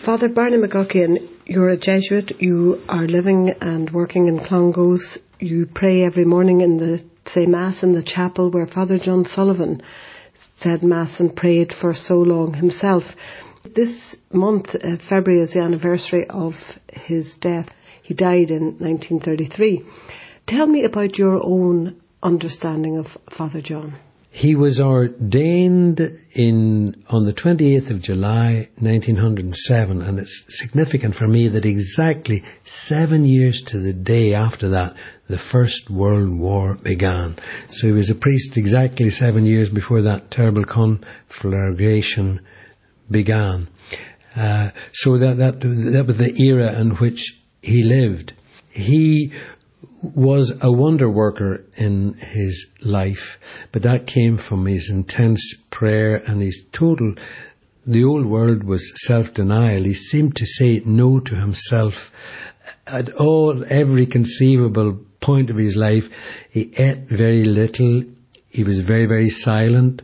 Father Barney McGuckian, you're a Jesuit. You are living and working in Clongowes. You pray every morning say Mass in the chapel where Father John Sullivan said Mass and prayed for so long himself. This month, February, is the anniversary of his death. He died in 1933. Tell me about your own understanding of Father John. He was ordained on the 28th of July 1907, and it's significant for me that exactly 7 years to the day after that, the First World War began. So he was a priest exactly 7 years before that terrible conflagration began. So that was the era in which he lived. He was a wonder worker in his life, but that came from his intense prayer and his the old word was self-denial. He seemed to say no to himself at every conceivable point of his life. He ate very little. He was very, very silent.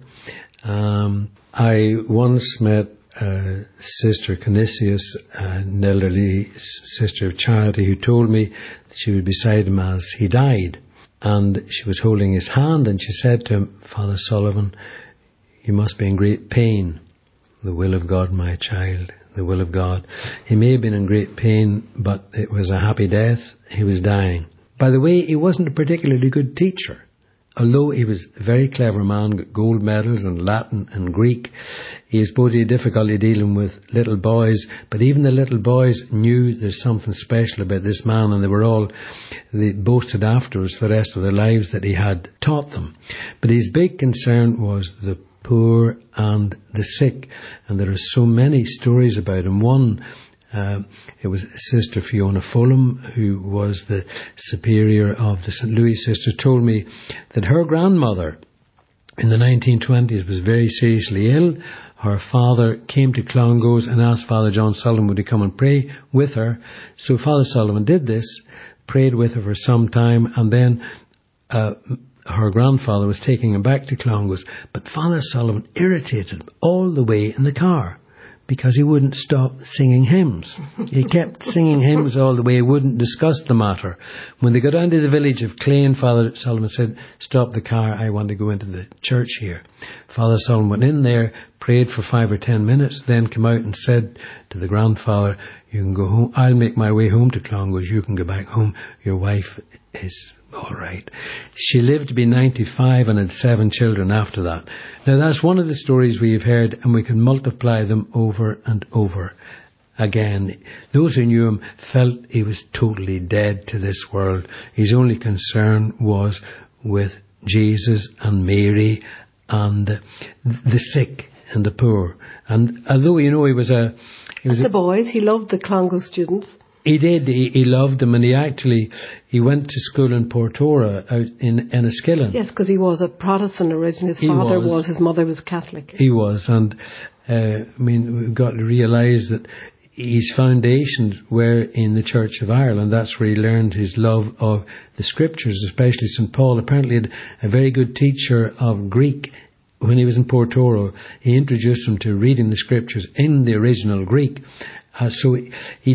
I once met Sister Canisius, an elderly sister of charity, who told me that she was beside him as he died, and she was holding his hand, and she said to him, "Father Sullivan, you must be in great pain." "The will of God, my child, the will of God." He may have been in great pain, but it was a happy death. He was dying. By the way, he wasn't a particularly good teacher. Although he was a very clever man, got gold medals in Latin and Greek, he supposed he had difficulty dealing with little boys, but even the little boys knew there's something special about this man, and they boasted afterwards for the rest of their lives that he had taught them. But his big concern was the poor and the sick, and there are so many stories about him. One, it was Sister Fiona Fulham, who was the superior of the St. Louis Sisters, told me that her grandmother in the 1920s was very seriously ill. Her father came to Clongowes and asked Father John Sullivan would he come and pray with her. So Father Sullivan did this, prayed with her for some time, and then her grandfather was taking him back to Clongowes. But Father Sullivan irritated him all the way in the car, because he wouldn't stop singing hymns. He kept singing hymns all the way. He wouldn't discuss the matter. When they got down to the village of Clane, Father Sullivan said, "Stop the car, I want to go into the church here." Father Sullivan went in there, prayed for 5 or 10 minutes, then came out and said to the grandfather, "You can go home. I'll make my way home to Clongowes. You can go back home. Your wife is all right." She lived to be 95 and had 7 children after that. Now that's one of the stories we've heard, and we can multiply them over and over again. Those who knew him felt he was totally dead to this world. His only concern was with Jesus and Mary and the sick and the poor. And although he was the boys, he loved the Clongowes students. He did. He loved them, and he went to school in Portora out in Enniskillen. Yes, because he was a Protestant originally. His father was, his mother was Catholic. He was, and we've got to realise that his foundations were in the Church of Ireland. That's where he learned his love of the Scriptures, especially St. Paul. Apparently had a very good teacher of Greek when he was in Portora. He introduced him to reading the Scriptures in the original Greek. So he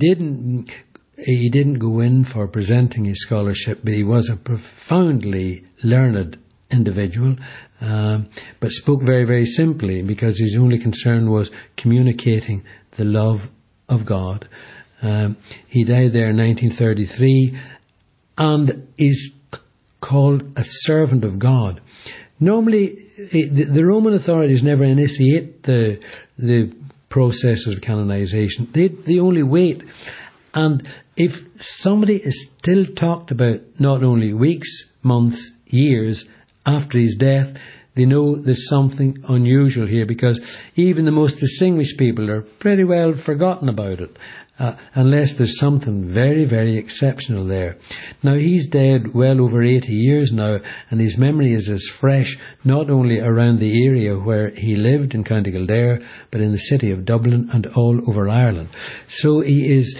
didn't go in for presenting his scholarship, but he was a profoundly learned individual, but spoke very, very simply, because his only concern was communicating the love of God. He died there in 1933 and is called a servant of God. Normally, the Roman authorities never initiate the process of canonization. They only wait. And if somebody is still talked about not only weeks, months, years after his death, they know there's something unusual here, because even the most distinguished people are pretty well forgotten about it, unless there's something very, very exceptional there. Now, he's dead well over 80 years now, and his memory is as fresh not only around the area where he lived in County Kildare, but in the city of Dublin and all over Ireland. So he is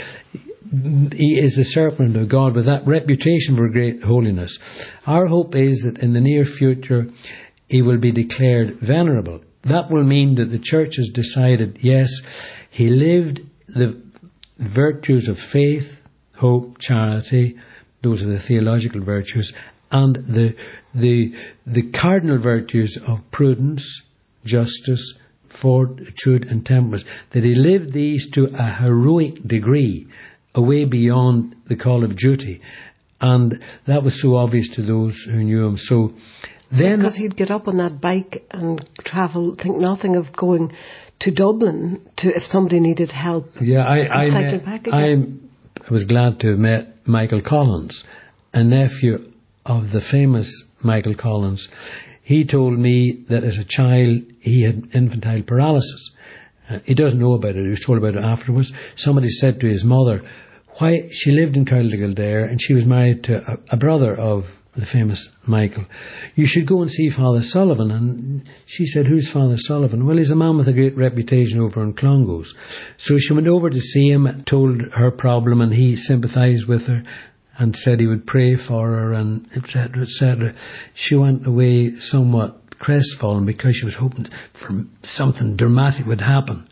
the servant of God with that reputation for great holiness. Our hope is that in the near future he will be declared venerable. That will mean that the Church has decided, yes, he lived the virtues of faith, hope, charity, those are the theological virtues, and the cardinal virtues of prudence, justice, fortitude and temperance, that he lived these to a heroic degree, away beyond the call of duty. And that was so obvious to those who knew him. So then, because he'd get up on that bike and travel, think nothing of going to Dublin if somebody needed help. Yeah, I was glad to have met Michael Collins, a nephew of the famous Michael Collins. He told me that as a child he had infantile paralysis. He doesn't know about it. He was told about it afterwards. Somebody said to his mother, why, she lived in County Kildare and she was married to a brother of the famous Michael. You should go and see Father Sullivan. And she said, who's Father Sullivan? Well, he's a man with a great reputation over in Clongowes. So she went over to see him, told her problem, and he sympathised with her and said he would pray for her, and etc., etc. She went away somewhat crestfallen because she was hoping for something dramatic would happen.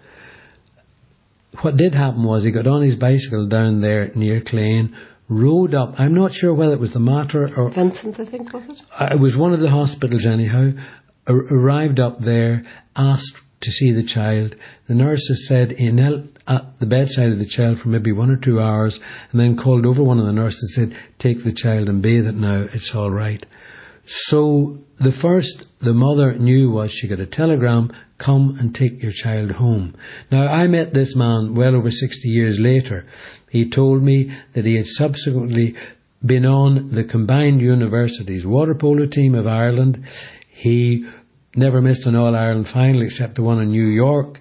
What did happen was he got on his bicycle down there near Clane, rode up. I'm not sure whether it was the Mater or Vincent's, I think, was it? It was one of the hospitals anyhow. Arrived up there, asked to see the child. The nurses said he knelt at the bedside of the child for maybe 1 or 2 hours, and then called over one of the nurses and said, take the child and bathe it now, it's all right. So the first the mother knew was she got a telegram, come and take your child home. Now, I met this man well over 60 years later. He told me that he had subsequently been on the combined universities water polo team of Ireland. He never missed an All-Ireland final except the one in New York.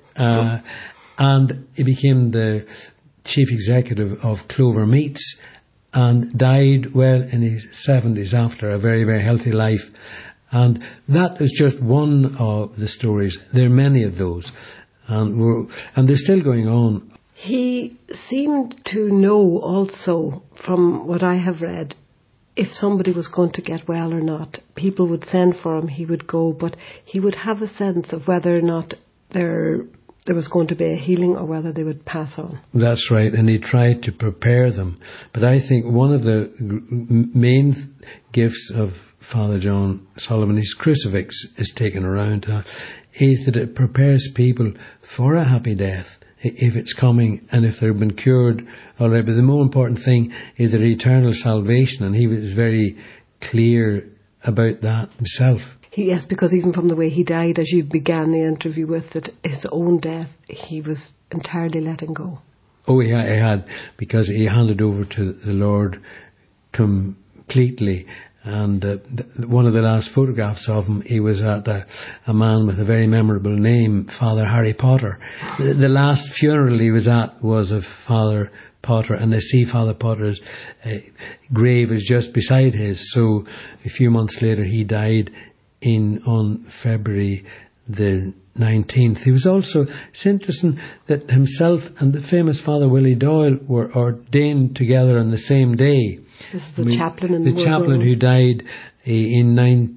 And he became the chief executive of Clover Meats and died well in his 70s after a very, very healthy life. And that is just one of the stories. There are many of those. And they're still going on. He seemed to know also, from what I have read, if somebody was going to get well or not. People would send for him, he would go, but he would have a sense of whether or not there was going to be a healing or whether they would pass on. That's right, and he tried to prepare them. But I think one of the main gifts of Father John Sullivan, his crucifix is taken around, is that it prepares people for a happy death, if it's coming, and if they've been cured already. But the more important thing is their eternal salvation, and he was very clear about that himself. Yes, because even from the way he died, as you began the interview with, that his own death, he was entirely letting go. Oh, he had, because he handed over to the Lord completely. And one of the last photographs of him, he was at a man with a very memorable name, Father Harry Potter. The last funeral he was at was of Father Potter, and I see Father Potter's grave is just beside his. So a few months later he died on February the 19th. He was also, it's interesting that himself and the famous Father Willie Doyle were ordained together on the same day. This is the chaplain in the chaplain who died in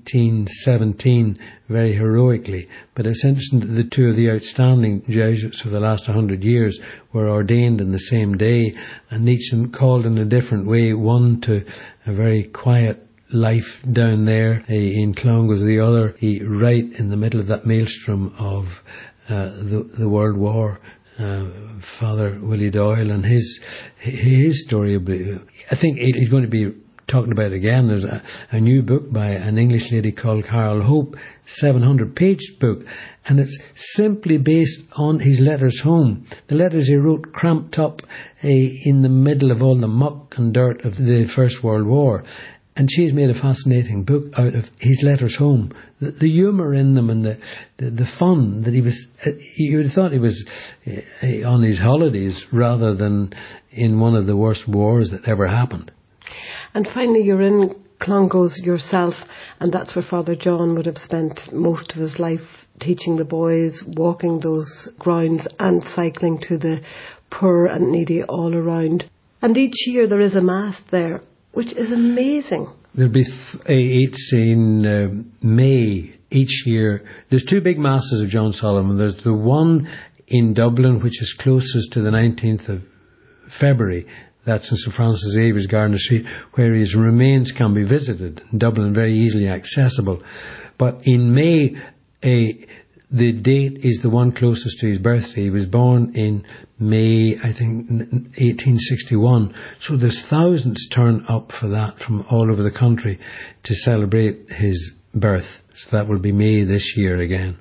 1917 very heroically. But it's interesting that the two of the outstanding Jesuits of the last 100 years were ordained on the same day, and each called in a different way. One to a very quiet life down there in Clongowes, the other right in the middle of that maelstrom of the World War. Father Willie Doyle and his story. I think he's going to be talking about it again. There's a new book by an English lady called Carol Hope, 700-page book, and it's simply based on his letters home. The letters he wrote cramped up in the middle of all the muck and dirt of the First World War. And she's made a fascinating book out of his letters home. The humour in them and the fun that he was... You would have thought he was on his holidays rather than in one of the worst wars that ever happened. And finally, you're in Clongowes yourself, and that's where Father John would have spent most of his life, teaching the boys, walking those grounds and cycling to the poor and needy all around. And each year there is a Mass there, which is amazing. There'll be it's in May each year. There's two big Masses of John Sullivan. There's the one in Dublin, which is closest to the 19th of February. That's in St Francis Xavier's, Gardiner Street, where his remains can be visited. In Dublin, very easily accessible. But in May, the date is the one closest to his birthday. He was born in May, I think, 1861. So there's thousands turn up for that from all over the country to celebrate his birth. So that will be May this year again.